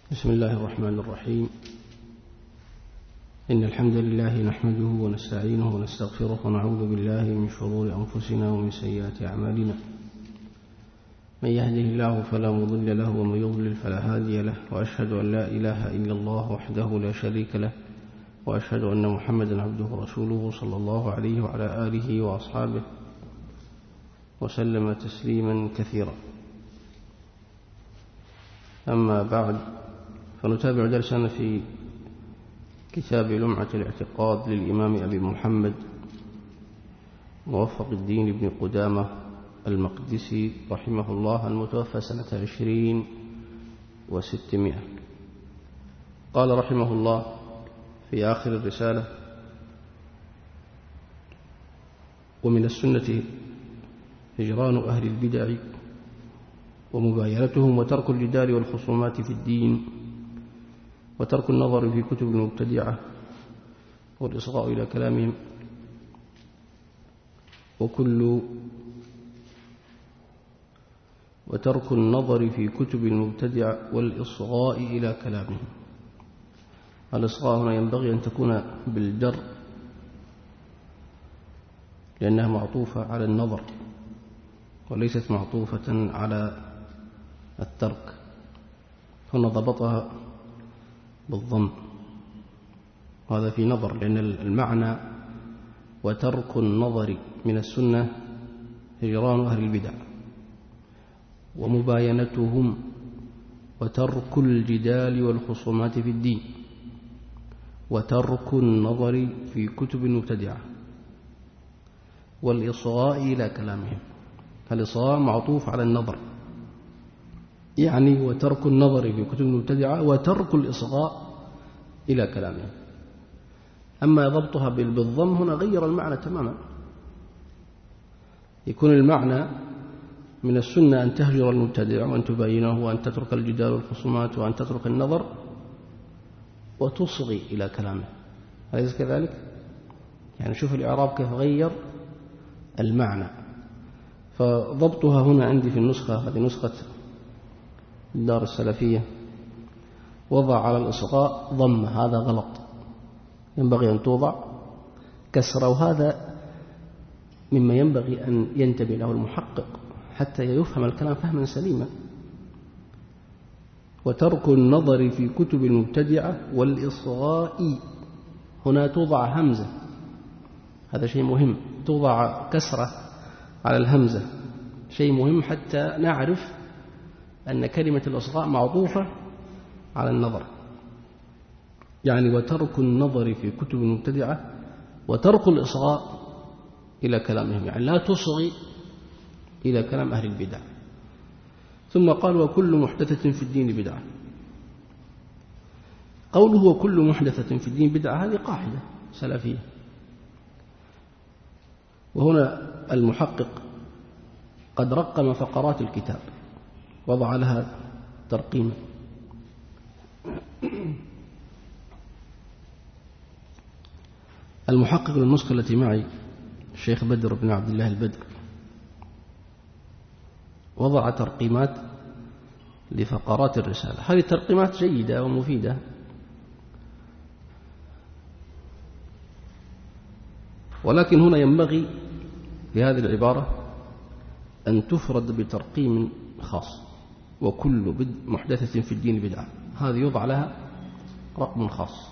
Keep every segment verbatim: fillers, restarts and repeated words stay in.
بسم الله الرحمن الرحيم. إن الحمد لله نحمده ونستعينه ونستغفره ونعوذ بالله من شرور أنفسنا ومن سيئات أعمالنا. من يهده الله فلا مضل له ومن يضلل فلا هادي له، وأشهد أن لا إله إلا الله وحده لا شريك له، وأشهد أن محمدا عبده ورسوله صلى الله عليه وعلى آله وأصحابه وسلم تسليما كثيرا. أما بعد، فنتابع درسنا في كتاب لمعة الاعتقاد للإمام أبي محمد موفق الدين بن قدامة المقدسي رحمه الله، المتوفى سنة عشرين وستمائة. قال رحمه الله في آخر الرسالة: ومن السنة هجران أهل البدع ومباينتهم وترك الجدال والخصومات في الدين وترك النظر في كتب المبتدعة والإصغاء إلى كلامهم وكل وترك النظر في كتب المبتدعة والإصغاء إلى كلامهم. الإصغاء هنا ينبغي أن تكون بالجر لأنها معطوفة على النظر وليست معطوفة على الترك، هنا ضبطها بالضم، وهذا في نظر، لأن المعنى وترك النظر من السنة هجران أهل البدع ومباينتهم وترك الجدال والخصومات في الدين وترك النظر في كتب المبتدعة والإصغاء إلى كلامهم. الإصغاء معطوف على النظر، يعني وترك النظر في كتب المبتدعة وترك الإصغاء إلى كلامهم. أما ضبطها بالضم هنا غير المعنى تماما، يكون المعنى من السنة أن تهجر المبتدع وأن تبينه وأن تترك الجدال والخصومات وأن تترك النظر وتصغي إلى كلامه، أليس كذلك؟ يعني شوف الإعراب كيف غير المعنى. فضبطها هنا عندي في النسخة، هذه نسخة الدار السلفية، وضع على الإصغاء ضم، هذا غلط، ينبغي أن توضع كسرة، وهذا مما ينبغي أن ينتبه له المحقق حتى يفهم الكلام فهما سليما. وترك النظر في كتب المبتدعة والإصغاء، هنا توضع همزة، هذا شيء مهم، توضع كسرة على الهمزة، شيء مهم حتى نعرف أن كلمة الإصغاء معطوفة على النظر، يعني وترك النظر في كتب المبتدعة وترك الإصغاء إلى كلامهم، يعني لا تصغي إلى كلام أهل البدع. ثم قال: وكل محدثة في الدين بدعة. قوله وكل محدثة في الدين بدعة هذه قاعدة سلفية، وهنا المحقق قد رقم فقرات الكتاب، وضع لها ترقيما. المحقق للنسخة التي معي الشيخ بدر بن عبد الله البدر وضع ترقيمات لفقرات الرسالة، هذه الترقيمات جيدة ومفيدة، ولكن هنا ينبغي لهذه العبارة أن تفرد بترقيم خاص: وكل محدثة في الدين بدعة، هذه يوضع لها رقم خاص.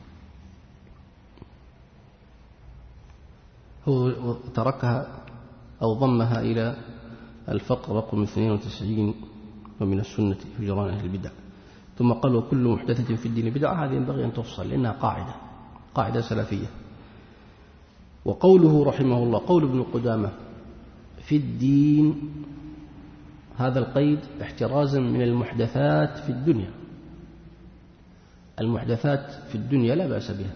هو تركها أو ضمها إلى الفقر رقم اثنين وتسعين: ومن السنة هجران أهل البدع. ثم قال: وكل محدثة في الدين بدعة، هذه ينبغي أن تفصل لأنها قاعدة قاعدة سلفية. وقوله رحمه الله، قول ابن قدامة في الدين، هذا القيد احترازا من المحدثات في الدنيا. المحدثات في الدنيا لا بأس بها،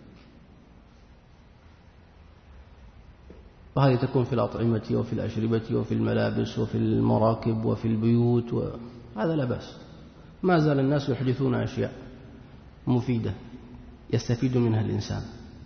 وهذه تكون في الأطعمة وفي الأشربة وفي الملابس وفي المراكب وفي البيوت، وهذا لا بأس. ما زال الناس يحدثون أشياء مفيدة يستفيد منها الإنسان.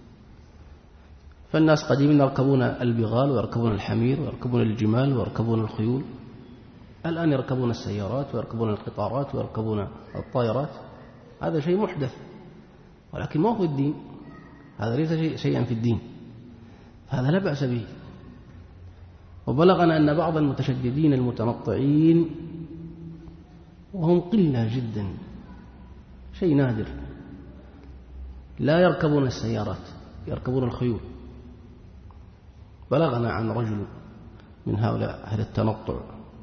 فالناس قديما يركبون البغال ويركبون الحمير ويركبون الجمال ويركبون الخيول، الآن يركبون السيارات ويركبون القطارات ويركبون الطائرات، هذا شيء محدث، ولكن ما هو الدين، هذا ليس شيئا في الدين، هذا لا بأس به. وبلغنا أن بعض المتشددين المتنطعين، وهم قلة جدا، شيء نادر، لا يركبون السيارات، يركبون الخيول. بلغنا عن رجل من هؤلاء أهل التنطع،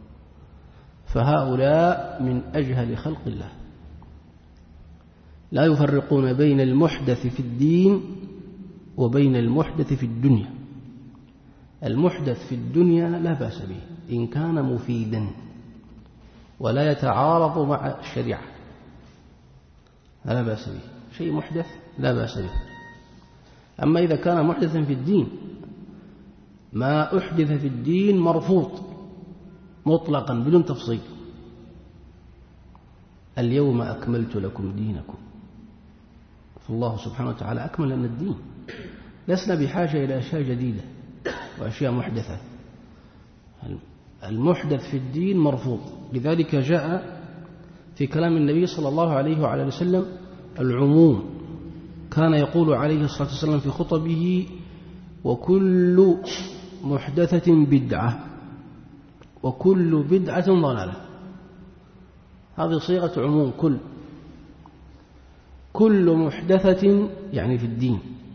فهؤلاء من أجهل خلق الله، لا يفرقون بين المحدث في الدين وبين المحدث في الدنيا. المحدث في الدنيا لا بأس به إن كان مفيدا ولا يتعارض مع الشريعة، لا بأس به، شيء محدث لا بأس به. أما إذا كان محدثا في الدين، ما أحدث في الدين مرفوض مطلقا بدون تفصيل. اليوم أكملت لكم دينكم، فالله سبحانه وتعالى أكمل لنا الدين، لسنا بحاجة إلى أشياء جديدة وأشياء محدثة. المحدث في الدين مرفوض. لذلك جاء في كلام النبي صلى الله عليه وعلى وسلم العموم، كان يقول عليه الصلاة والسلام في خطبه: وكل محدثة بدعة وكل بدعة ضلالة. هذه صيغة عموم، كل كل محدثة يعني في الدين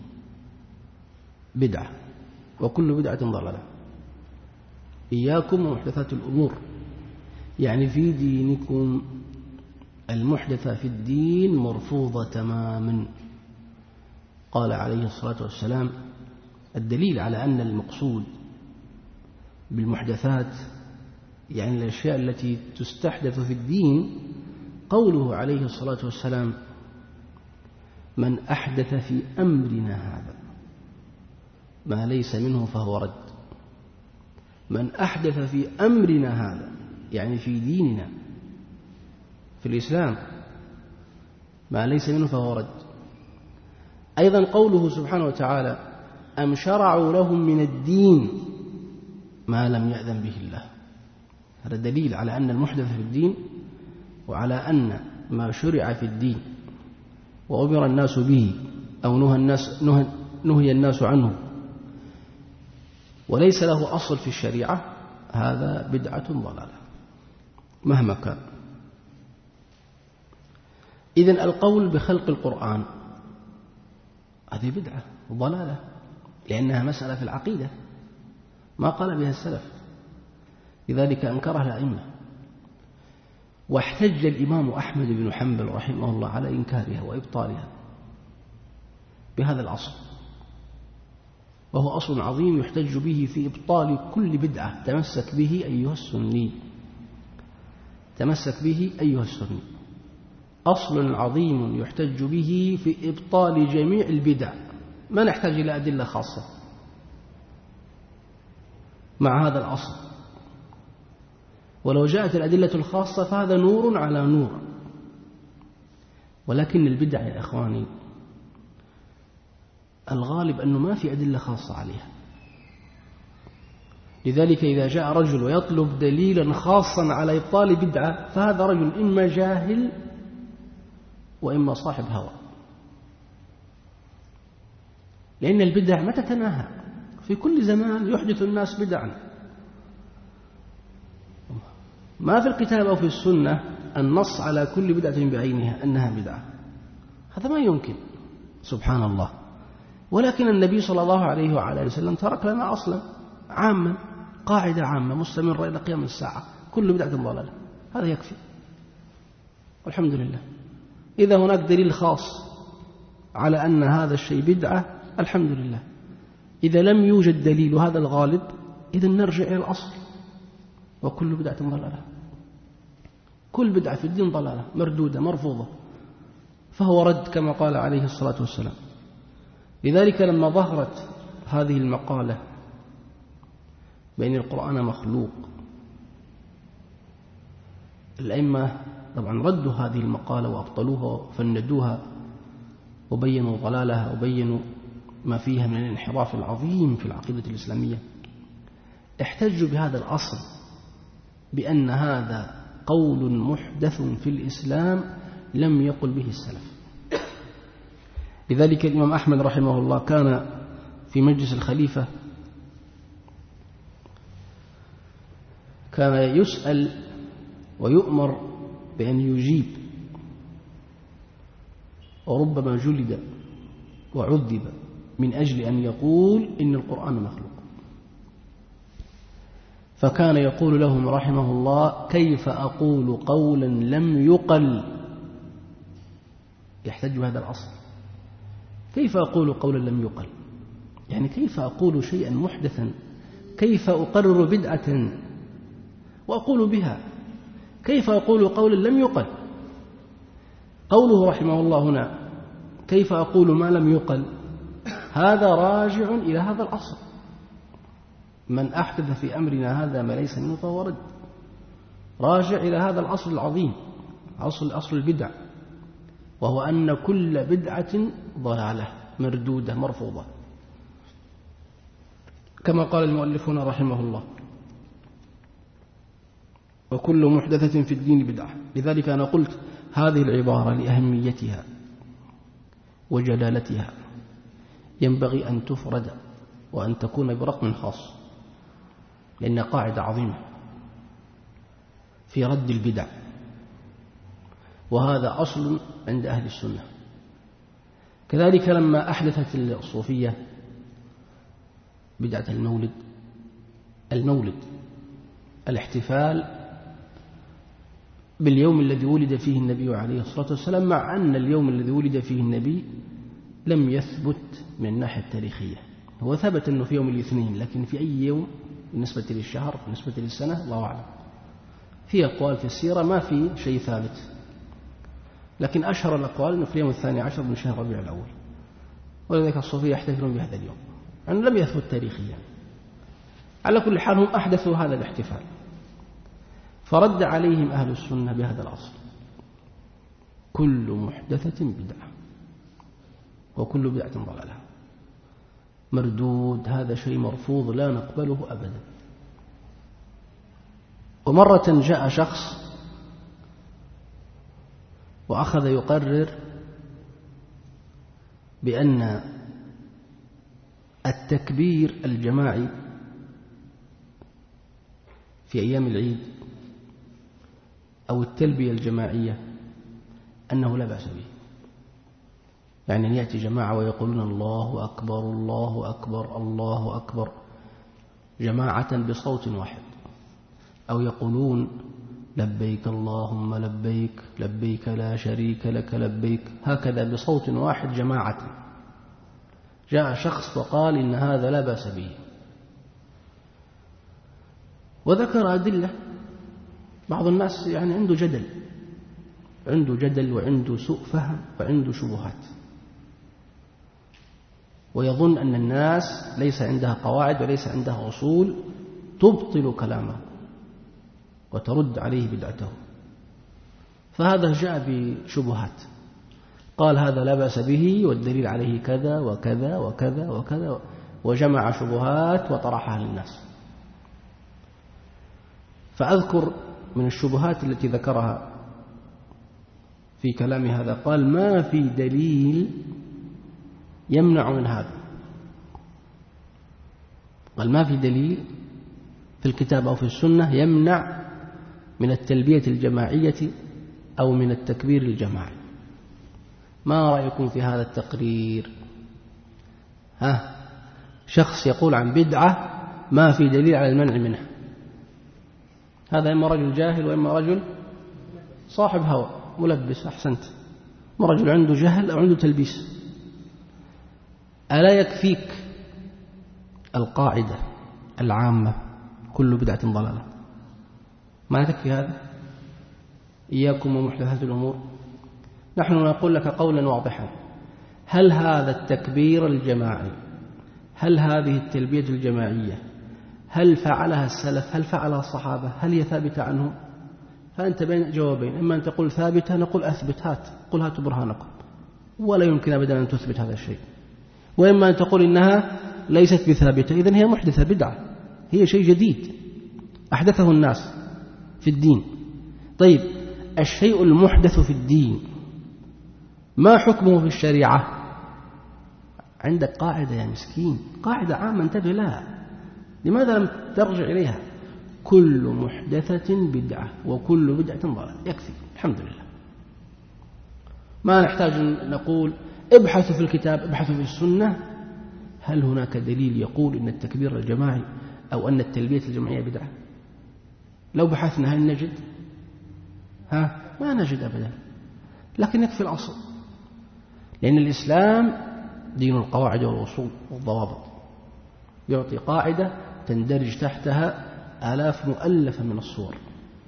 بدعة وكل بدعة ضلالة. إياكم ومحدثات الأمور، يعني في دينكم المحدثة في الدين مرفوضة تماما. قال عليه الصلاة والسلام: الدليل على أن المقصود بالمحدثات يعني الأشياء التي تستحدث في الدين قوله عليه الصلاة والسلام: من أحدث في أمرنا هذا ما ليس منه فهو رد. من أحدث في أمرنا هذا يعني في ديننا في الإسلام ما ليس منه فهو رد. أيضا قوله سبحانه وتعالى: أم شرعوا لهم من الدين ما لم يأذن به الله. هذا دليل على أن المحدث في الدين، وعلى أن ما شرع في الدين وأمر الناس به أو نهى الناس, نهى نهي الناس عنه وليس له أصل في الشريعة، هذا بدعة ضلالة مهما كان. إذن القول بخلق القرآن هذه بدعة ضلالة، لأنها مسألة في العقيدة ما قال بها السلف، لذلك أنكرها الأئمة. واحتج الإمام أحمد بن حنبل رحمه الله على إنكارها وإبطالها بهذا الأصل، وهو أصل عظيم يحتج به في إبطال كل بدعة. تمسك به أيها السني، تمسك به أيها السني، أصل عظيم يحتج به في إبطال جميع البدع. ما نحتاج إلى أدلة خاصة مع هذا الأصل، ولو جاءت الأدلة الخاصة فهذا نور على نور. ولكن البدع يا إخواني الغالب أنه ما في أدلة خاصة عليها، لذلك إذا جاء رجل ويطلب دليلا خاصا على إبطال بدعة فهذا رجل إما جاهل وإما صاحب هوى، لأن البدع ما تتناهى، في كل زمان يحدث الناس بدعا. ما في الكتاب أو في السنة النص على كل بدعة بعينها أنها بدعة، هذا ما يمكن سبحان الله. ولكن النبي صلى الله عليه وعلى وسلم ترك لنا أصلا عاما، قاعدة عامة مستمرة إلى قيام الساعة: كل بدعة ضلالة. هذا يكفي والحمد لله. إذا هناك دليل خاص على أن هذا الشيء بدعة الحمد لله. إذا لم يوجد دليل وهذا الغالب، إذن نرجع إلى الأصل: وكل بدعة ضلالة. كل بدعة في الدين ضلالة مردودة مرفوضة، فهو رد كما قال عليه الصلاة والسلام. لذلك لما ظهرت هذه المقالة بأن القرآن مخلوق، الأئمة طبعا ردوا هذه المقالة وأبطلوها وفندوها وبينوا ضلالها وبينوا ما فيها من الانحراف العظيم في العقيدة الإسلامية. احتجوا بهذا الأصل بأن هذا قول محدث في الإسلام لم يقل به السلف. لذلك الإمام أحمد رحمه الله كان في مجلس الخليفة كان يسأل ويؤمر بأن يجيب، وربما جلد وعذب من أجل أن يقول إن القرآن مخلوق، فكان يقول لهم رحمه الله: كيف أقول قولا لم يقل؟ يحتج هذا الأصل، كيف أقول قولا لم يقل؟ يعني كيف أقول شيئا محدثا؟ كيف أقرر بدعة وأقول بها؟ كيف أقول قولا لم يقل؟ قوله رحمه الله هنا كيف أقول ما لم يقل، هذا راجع إلى هذا الأصل: من أحدث في أمرنا هذا ما ليس منه فهو رد. راجع إلى هذا الأصل العظيم، أصل أصل البدع، وهو أن كل بدعة ضلالة مردودة مرفوضة، كما قال المؤلفون رحمه الله: وكل محدثة في الدين بدعة. لذلك أنا قلت هذه العبارة لأهميتها وجلالتها ينبغي أن تفرد وأن تكون برقم خاص، لأنها قاعدة عظيمة في رد البدع، وهذا أصل عند أهل السنة. كذلك لما أحدثت الصوفية بدعة المولد، المولد الاحتفال باليوم الذي ولد فيه النبي عليه الصلاة والسلام، مع أن اليوم الذي ولد فيه النبي لم يثبت من الناحية التاريخية. هو ثبت أنه في يوم الاثنين، لكن في أي يوم بالنسبة للشهر بالنسبة للسنة الله أعلم. في أقوال في السيرة ما في شيء ثابت، لكن أشهر الأقوال أنه في اليوم الثاني عشر من شهر ربيع الأول، ولذلك الصوفية يحتفلون بهذا اليوم، يعني لم يثبت تاريخيا. على كل حال هم أحدثوا هذا الاحتفال، فرد عليهم أهل السنة بهذا الأصل: كل محدثة بدعة وكل بدعة ضلالة، مردود، هذا شيء مرفوض لا نقبله أبدا. ومرة جاء شخص وأخذ يقرر بأن التكبير الجماعي في أيام العيد أو التلبية الجماعية أنه لا بأس به، يعني أن يأتي جماعة ويقولون الله أكبر الله أكبر الله أكبر جماعة بصوت واحد، أو يقولون لبيك اللهم لبيك لبيك لا شريك لك لبيك، هكذا بصوت واحد جماعة. جاء شخص وقال إن هذا لا بأس به، وذكر أدلة. بعض الناس يعني عنده جدل عنده جدل وعنده سوء فهم وعنده شبهات، ويظن أن الناس ليس عندها قواعد وليس عندها أصول تبطل كلامه وترد عليه بدعته، فهذا جاء بشبهات، قال هذا لا بأس به والدليل عليه كذا وكذا وكذا وكذا، وجمع شبهات وطرحها للناس. فأذكر من الشبهات التي ذكرها في كلام هذا، قال ما في دليل يمنع من هذا، قال ما في دليل في الكتاب أو في السنة يمنع من التلبية الجماعية أو من التكبير الجماعي. ما رأيكم في هذا التقرير؟ ها، شخص يقول عن بدعة ما في دليل على المنع منها، هذا إما رجل جاهل وإما رجل صاحب هوى ملبس. أحسنت، إما رجل عنده جهل أو عنده تلبيس. ألا يكفيك القاعدة العامة كل بدعة ضلالة؟ ما تكفي هذا؟ إياكم ومحدثات الأمور. نحن نقول لك قولا واضحا: هل هذا التكبير الجماعي، هل هذه التلبية الجماعية، هل فعلها السلف؟ هل فعلها الصحابة؟ هل هي ثابتة عنهم؟ فأنت بين جوابين: إما أن تقول ثابتة، نقول أثبت، هات قل هاتوا برهانكم، ولا يمكن أبدا أن تثبت هذا الشيء. وإما أن تقول إنها ليست بثابتة، إذن هي محدثة بدعة، هي شيء جديد أحدثه الناس. في الدين. طيب الشيء المحدث في الدين ما حكمه في الشريعة؟ عندك قاعدة يا مسكين، قاعدة عامة انتبه لها، لماذا لم ترجع إليها؟ كل محدثة بدعة وكل بدعة ضلالة، يكفي الحمد لله. ما نحتاج أن نقول ابحثوا في الكتاب، ابحثوا في السنة، هل هناك دليل يقول أن التكبير الجماعي أو أن التلبية الجماعية بدعة؟ لو بحثنا هل نجد؟ ها ما نجد أبدا، لكن يكفي الأصل، لأن الإسلام دين القواعد والأصول والضوابط، يعطي قاعدة تندرج تحتها آلاف مؤلفة من الصور.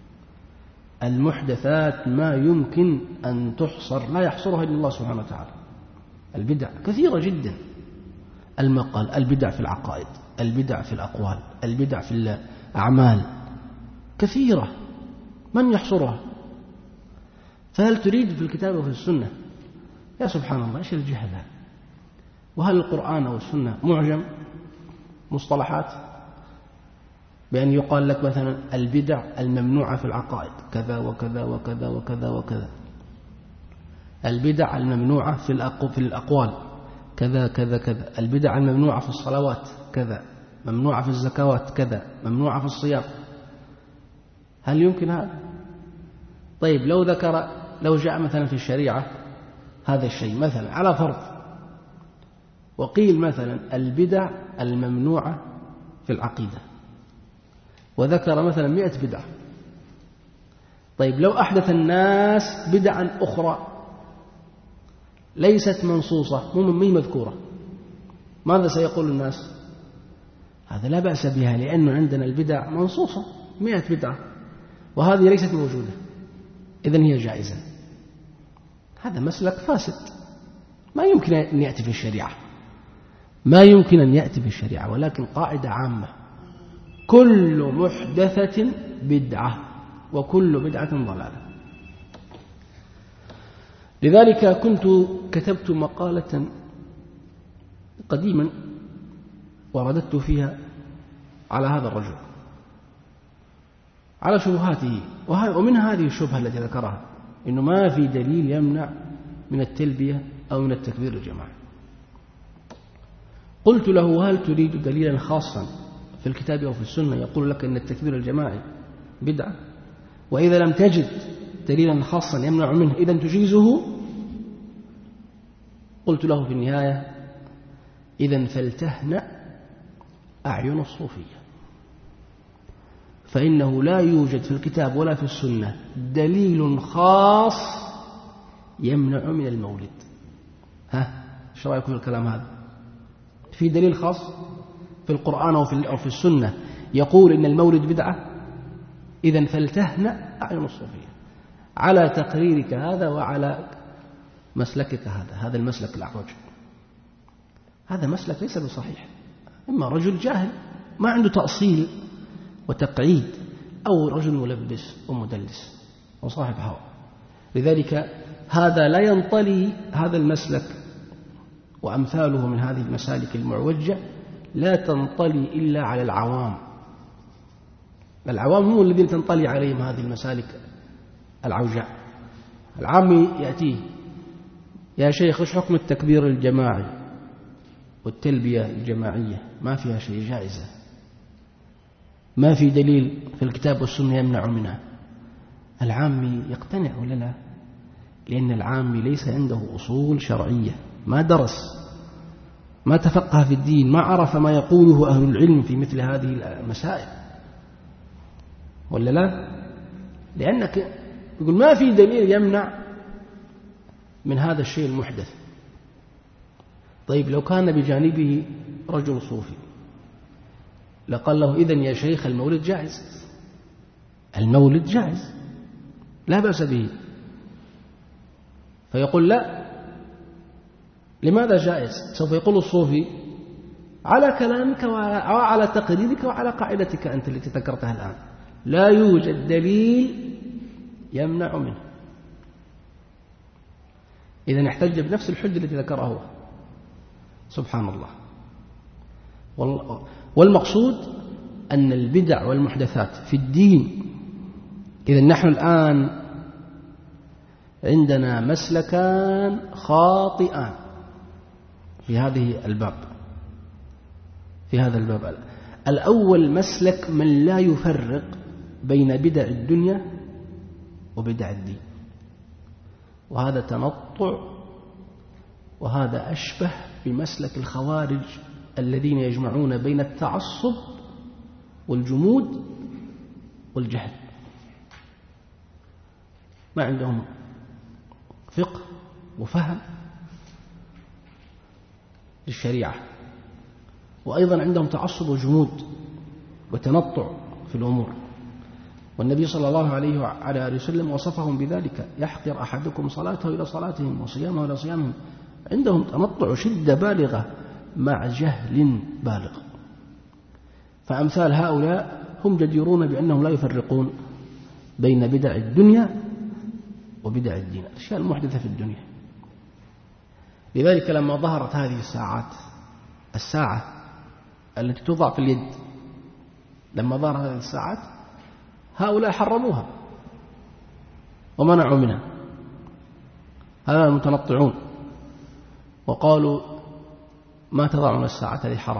المحدثات ما يمكن أن تحصر، لا يحصرها إلا الله سبحانه وتعالى. البدع كثيرة جدا، المقال، البدع في العقائد، البدع في الأقوال، البدع في الأعمال كثيرة، من يحصرها؟ فهل تريد في الكتاب وفي السنة؟ يا سبحان الله، إيش الجهل هذا؟ وهل القرآن والسنة معجم مصطلحات بأن يقال لك مثلا البدع الممنوعة في العقائد كذا وكذا وكذا وكذا وكذا، البدع الممنوعة في الأقوال كذا كذا كذا، البدع الممنوعة في الصلوات كذا، ممنوعة في الزكوات كذا، ممنوعة في الصيام؟ هل يمكن هذا؟ طيب لو ذكر، لو جاء مثلا في الشريعة هذا الشيء مثلا على فرض، وقيل مثلا البدع الممنوعة في العقيدة، وذكر مثلا مئة بدعة، طيب لو أحدث الناس بدعا أخرى ليست منصوصة مو مذكورة، ماذا سيقول الناس؟ هذا لا بأس بها، لأنه عندنا البدع منصوصة مئة بدعة وهذه ليست موجودة، إذن هي جائزة. هذا مسلك فاسد، ما يمكن أن يأتي في الشريعة، ما يمكن أن يأتي في الشريعة، ولكن قاعدة عامة: كل محدثة بدعة وكل بدعة ضلالة. لذلك كنت كتبت مقالة قديما ورددت فيها على هذا الرجل، على شبهاته، ومن هذه الشبهة التي ذكرها إنه ما في دليل يمنع من التلبية أو من التكبير الجماعي. قلت له: هل تريد دليلا خاصا في الكتاب أو في السنة يقول لك أن التكبير الجماعي بدعة؟ وإذا لم تجد دليلا خاصا يمنع منه إذن تجيزه؟ قلت له في النهاية: إذن فلتهنأ أعين الصوفية، فإنه لا يوجد في الكتاب ولا في السنة دليل خاص يمنع من المولد. ها ايش رأيكم في الكلام هذا؟ في دليل خاص في القرآن أو في السنة يقول إن المولد بدعة؟ إذن فلتهنأ أعين الصوفية على تقريرك هذا وعلى مسلكك هذا، هذا المسلك الأعوج. هذا مسلك ليس بصحيح، إما رجل جاهل ما عنده تأصيل وتقعيد، أو رجل ملبس ومدلس وصاحب هوى. لذلك هذا لا ينطلي، هذا المسلك وأمثاله من هذه المسالك المعوجة لا تنطلي إلا على العوام. العوام هم الذين تنطلي عليهم هذه المسالك العوجاء. العام يأتيه: يا شيخ ايش حكم التكبير الجماعي والتلبية الجماعية؟ ما فيها شيء، جائزة، ما في دليل في الكتاب والسنة يمنع منها. العامي يقتنع ولا لا؟ لأن العامي ليس عنده أصول شرعية، ما درس، ما تفقه في الدين، ما عرف ما يقوله أهل العلم في مثل هذه المسائل، ولا لا؟ لأنك يقول ما في دليل يمنع من هذا الشيء المحدث. طيب لو كان بجانبه رجل صوفي لقال له: إذن يا شيخ المولد جائز، المولد جائز لا بأس به. فيقول: لا، لماذا جائز؟ سوف يقول الصوفي: على كلامك وعلى تقريرك وعلى قاعدتك أنت التي ذكرتها الآن لا يوجد دليل يمنع منه. إذن احتج بنفس الحجة التي ذكرها هو. سبحان الله. والمقصود أن البدع والمحدثات في الدين إذن نحن الآن عندنا مسلكان خاطئان في هذه الباب في هذا الباب. الأول مسلك من لا يفرق بين بدع الدنيا وبدع الدين، وهذا تنطع، وهذا أشبه بمسلك الخوارج الذين يجمعون بين التعصب والجمود والجهل، ما عندهم فقه وفهم للشريعة، وأيضا عندهم تعصب وجمود وتنطع في الأمور. والنبي صلى الله عليه وعلى آله وسلم وصفهم بذلك: يحقر أحدكم صلاته إلى صلاتهم وصيامه إلى صيامهم. عندهم تنطع شدة بالغة مع جهل بالغ. فأمثال هؤلاء هم جديرون بأنهم لا يفرقون بين بدع الدنيا وبدع الدين، الأشياء المحدثة في الدنيا. لذلك لما ظهرت هذه الساعات، الساعة التي توضع في اليد، لما ظهرت هذه الساعات هؤلاء حرموها ومنعوا منها، هؤلاء المتنطعون، وقالوا ما تضعون الساعة هذه حرام.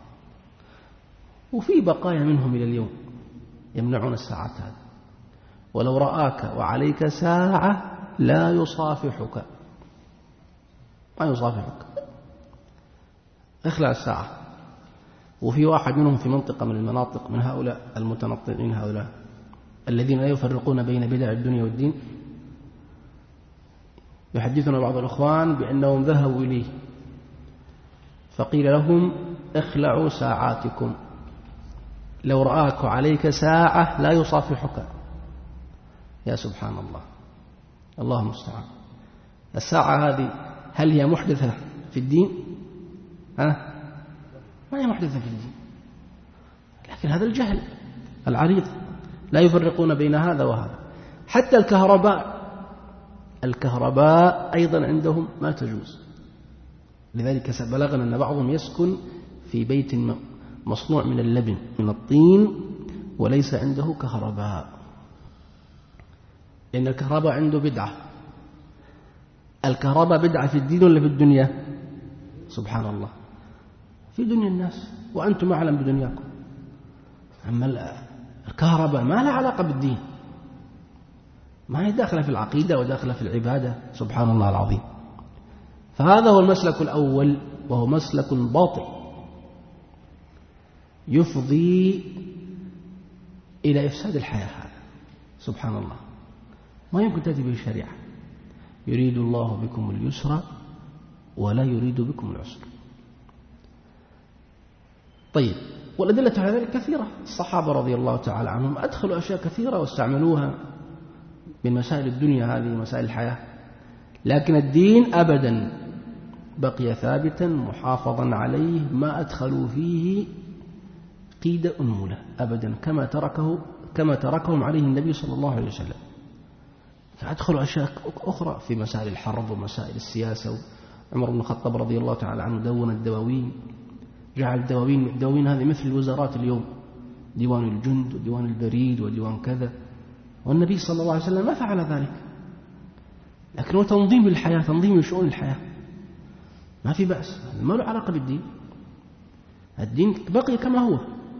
وفي بقايا منهم إلى اليوم يمنعون الساعات هذه. ولو رآك وعليك ساعة لا يصافحك، ما يصافحك، اخلع الساعة. وفي واحد منهم في منطقة من المناطق من هؤلاء المتنطعين، هؤلاء الذين لا يفرقون بين بدع الدنيا والدين، يحدثنا بعض الأخوان بأنهم ذهبوا إليه فقيل لهم: اخلعوا ساعاتكم، لو رآك عليك ساعة لا يصافحك. يا سبحان الله، الله المستعان. الساعة هذه هل هي محدثة في الدين؟ ها؟ ما هي محدثة في الدين، لكن هذا الجهل العريض، لا يفرقون بين هذا وهذا. حتى الكهرباء الكهرباء أيضا عندهم ما تجوز. لذلك بلغنا أن بعضهم يسكن في بيت مصنوع من اللبن من الطين وليس عنده كهرباء، لأن الكهرباء عنده بدعة. الكهرباء بدعة في الدين ولا في الدنيا؟ سبحان الله، في دنيا الناس، وأنتم أعلم بدنياكم. أما الكهرباء ما لها علاقة بالدين، ما هي داخلة في العقيدة وداخلة في العبادة، سبحان الله العظيم. فهذا هو المسلك الأول، وهو مسلك باطل يفضي إلى إفساد الحياة. هذا سبحان الله ما يمكن تأتي به الشريعة. يريد الله بكم اليسر ولا يريد بكم العسر. طيب، والأدلة على ذلك كثيرة. الصحابة رضي الله تعالى عنهم أدخلوا أشياء كثيرة واستعملوها من مسائل الدنيا، هذه مسائل الحياة، لكن الدين أبدا بقي ثابتا محافظا عليه، ما أدخلوا فيه قيد أنملة أبدا، كما تركه كما تركهم عليه النبي صلى الله عليه وسلم. فأدخلوا أشياء أخرى في مسائل الحرب ومسائل السياسة. عمر بن الخطاب رضي الله تعالى عنه دون الدواوين، جعل الدواوين الدواوين هذه مثل الوزارات اليوم، ديوان الجند وديوان البريد وديوان كذا، والنبي صلى الله عليه وسلم ما فعل ذلك، لكن هو تنظيم الحياة، تنظيم شؤون الحياة، ما في بأس، ما له علاقة بالدين، الدين بقي كما هو.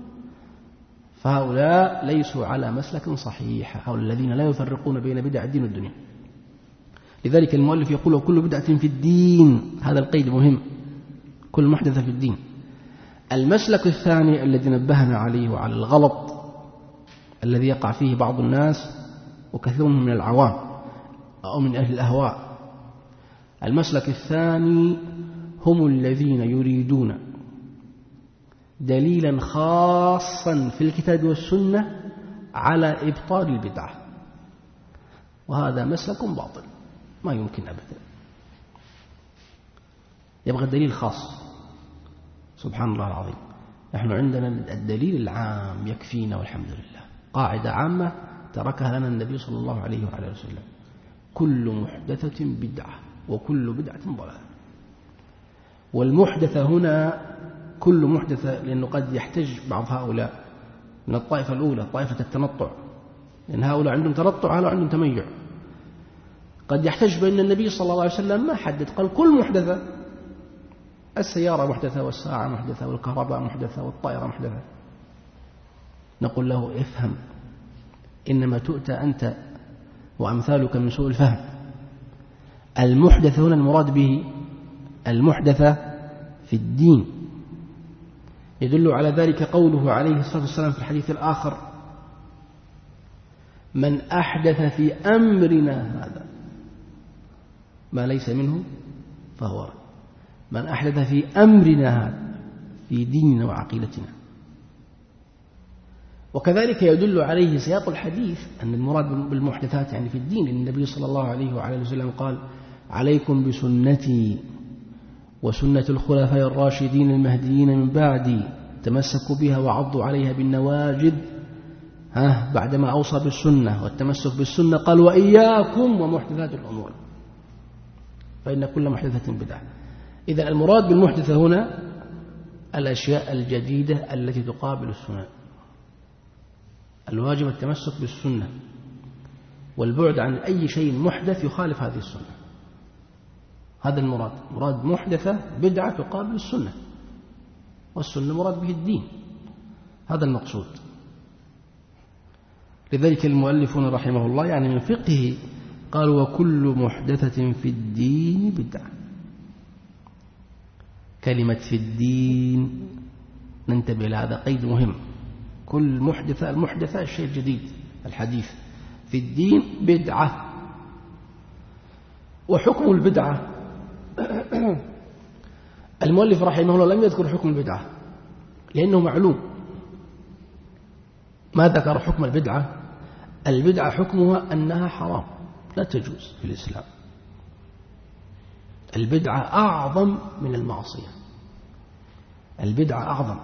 فهؤلاء ليسوا على مسلك صحيح، هؤلاء الذين لا يفرقون بين بدع الدين والدنيا. لذلك المؤلف يقول: وكل بدعة في الدين، هذا القيد مهم، كل محدثة في الدين. المسلك الثاني الذي نبهنا عليه وعلى الغلط الذي يقع فيه بعض الناس وكثير من العوام أو من أهل الأهواء، المسلك الثاني هم الذين يريدون دليلا خاصا في الكتاب والسنة على إبطال البدعة، وهذا مسلك باطل ما يمكن أبدا. يبغى دليل خاص، سبحان الله العظيم. نحن عندنا الدليل العام يكفينا والحمد لله، قاعدة عامة تركها لنا النبي صلى الله عليه وعلى وسلم: كل محدثة بدعة وكل بدعة ضلالة. والمحدثة هنا كل محدثة، لأنه قد يحتج بعض هؤلاء من الطائفة الأولى، طائفة التنطع، لأن هؤلاء عندهم تنطع، هؤلاء عندهم تميع. قد يحتج بأن النبي صلى الله عليه وسلم ما حدد، قال كل محدثة، السيارة محدثة والساعة محدثة والكهرباء محدثة والطائرة محدثة. نقول له افهم، إنما تؤتى أنت وأمثالك من سوء الفهم. المحدث هنا المراد به المحدثة في الدين. يدل على ذلك قوله عليه الصلاة والسلام في الحديث الآخر: من أحدث في أمرنا هذا ما ليس منه فهو رد. من أحدث في أمرنا هذا، في ديننا وعقيدتنا. وكذلك يدل عليه سياق الحديث أن المراد بالمحدثات يعني في الدين، لأن النبي صلى الله عليه وعلى وسلم قال: عليكم بسنتي وسنة الخلفاء الراشدين المهديين من بعدي، تمسكوا بها وعضوا عليها بالنواجذ. ها بعدما أوصى بالسنة والتمسك بالسنة قال: وإياكم ومحدثات الأمور فإن كل محدثة بدعة. إذا المراد بالمحدثة هنا الأشياء الجديدة التي تقابل السنة. الواجب التمسك بالسنة والبعد عن أي شيء محدث يخالف هذه السنة. هذا المراد، مراد محدثة بدعة تقابل السنة، والسنة مراد به الدين. هذا المقصود. لذلك المؤلفون رحمه الله يعني من فقهه قال: وكل محدثة في الدين بدعة. كلمة في الدين ننتبه لهذا قيد مهم. كل محدثة، المحدثة الشيء الجديد الحديث، في الدين بدعة. وحكم البدعة المؤلف رحمه الله لم يذكر حكم البدعة لأنه معلوم. ما ذكر حكم البدعة؟ البدعة حكمها أنها حرام لا تجوز في الإسلام. البدعة أعظم من المعصية. البدعة أعظم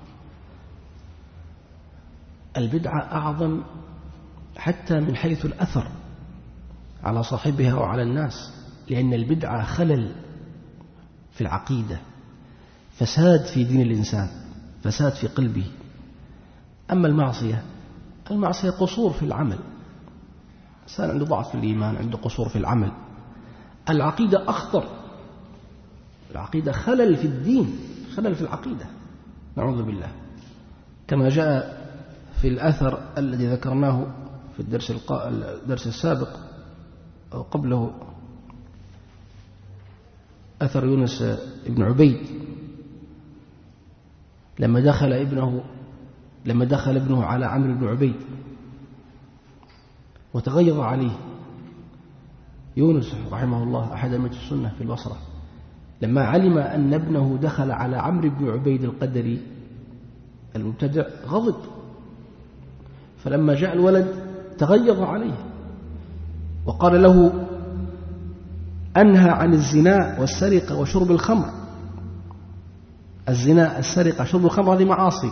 البدعة أعظم حتى من حيث الأثر على صاحبها وعلى الناس، لأن البدعة خلل في العقيدة، فساد في دين الإنسان، فساد في قلبه. أما المعصية، المعصية قصور في العمل، الإنسان عنده ضعف في الإيمان، عنده قصور في العمل. العقيدة أخطر، العقيدة خلل في الدين، خلل في العقيدة، نعوذ بالله. كما جاء في الأثر الذي ذكرناه في الدرس الدرس السابق أو قبله، أثر يونس بن عبيد لما دخل ابنه لما دخل ابنه على عمرو بن عبيد وتغيظ عليه. يونس رحمه الله أحد أئمة السنة في البصرة، لما علم أن ابنه دخل على عمرو بن عبيد القدري المبتدع غضب، فلما جاء الولد تغيظ عليه وقال له: أنهى عن الزنا والسرقة وشرب الخمر. الزنا، السرقة، شرب الخمر هذه معاصي،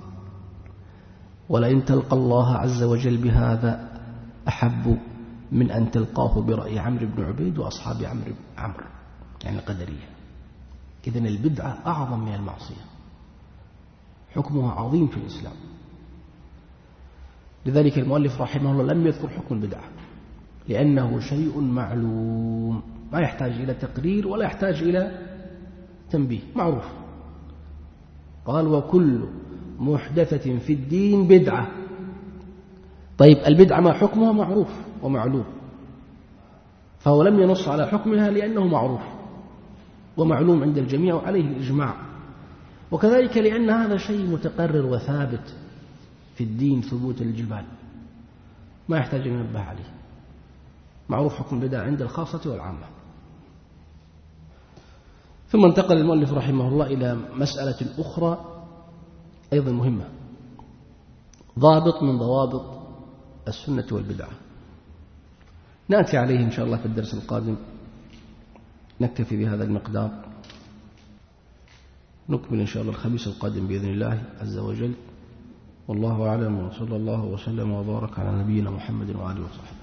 ولئن تلقى الله عز وجل بهذا أحب من أن تلقاه برأي عمرو بن عبيد وأصحاب عمرو عمرو يعني القدرية. إذن البدعة أعظم من المعصية، حكمها عظيم في الإسلام. لذلك المؤلف رحمه الله لم يذكر حكم البدعة لأنه شيء معلوم، ما يحتاج إلى تقرير ولا يحتاج إلى تنبيه، معروف. قال: وكل محدثة في الدين بدعة. طيب البدعة ما حكمها؟ معروف ومعلوم، فهو لم ينص على حكمها لأنه معروف ومعلوم عند الجميع وعليه الإجماع. وكذلك لأن هذا شيء متقرر وثابت في الدين ثبوت الجبال، ما يحتاج أن ينبه عليه، معروف حكم البدعة عند الخاصة والعامة. ثم انتقل المؤلف رحمه الله إلى مسألة أخرى أيضا مهمة، ضابط من ضوابط السنة والبدعة، نأتي عليه إن شاء الله في الدرس القادم. نكتفي بهذا المقدار، نكمل إن شاء الله الخميس القادم بإذن الله عز وجل. والله أعلم، وصلى الله وسلم وبارك على نبينا محمد وآله وصحبه.